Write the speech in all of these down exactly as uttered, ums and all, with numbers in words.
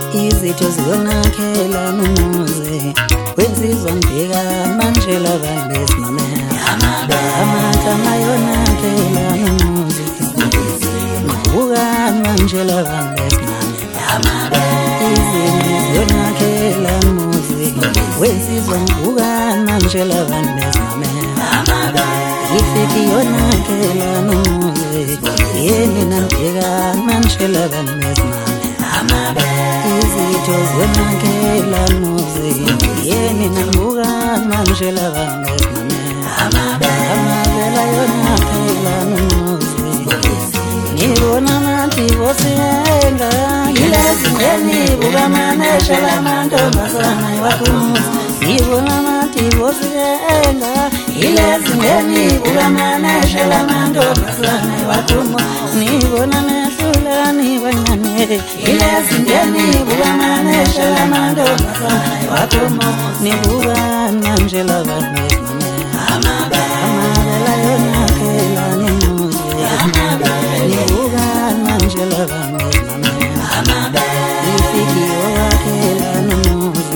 izitho ziyonakhela umuzi wensizwa ngibheka manje labantu besimamela amathambo ayonakhela umuzi ngibuka manje labantu besimamela izitho ziyonakhela umuzi wensizwa ngibuka manje labantu besimamela ifiki yonakhela umuzi yeni nambheka manje labantu besimamela izitho ziyonakhela umuzi yeni nambuka manje labantu besimamela amabela yonakhela umuzi nibona amathibo siyenga yilezingeni bukamanesha lamantombazana wakumuzi nibona amathibo siyenga yilezingeni bukamanesha lamantombazana wakumuzi nibona nehlulani bancane yilezingeni bukamanesha lamantombazana wakumuzi nibuka manje labantu besimamela amabela yonakhela umuzi nibuka manje labantu besimamela ifiki yonakhela umuzi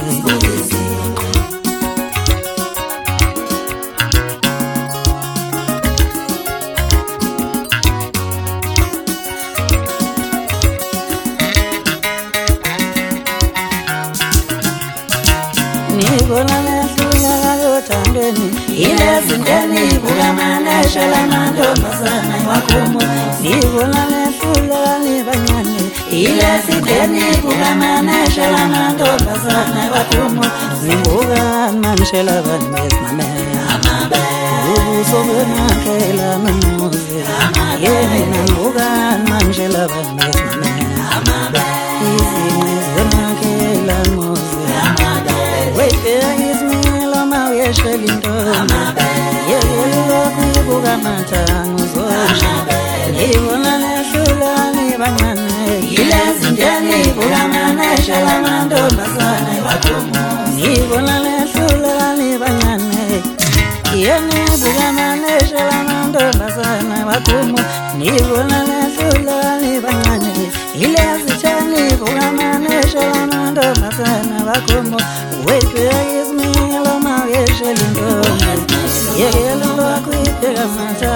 nibona nehlula yothandweni yilezingeni bukamanesha lamantombazana wakumuzi nibona nehlula bancane yilezingeni bukamanesha lamantombazana wakumuzi nibuka manje labantu besimamela ubuso buyonakhela umuzi yeni nambuka manje labantu besimamela izingwe ziyonakhela umuzi wayibheka izimilo mawuyeshela intombi yekelilo kuyibuka mathango uzosha ngibona nehlulani bancane yilezingeni bukamanesha lamantombazana wakumuzi ngibona nehlulani bancane yeni bukamanesha lamantombazana wakumuzi ngibona nehlulani bancane yilezitheni bukamanesha lamantombazana wakumuzi wayibheka izimilo mawuyeshela intombi yekelilo kuyibuka mathango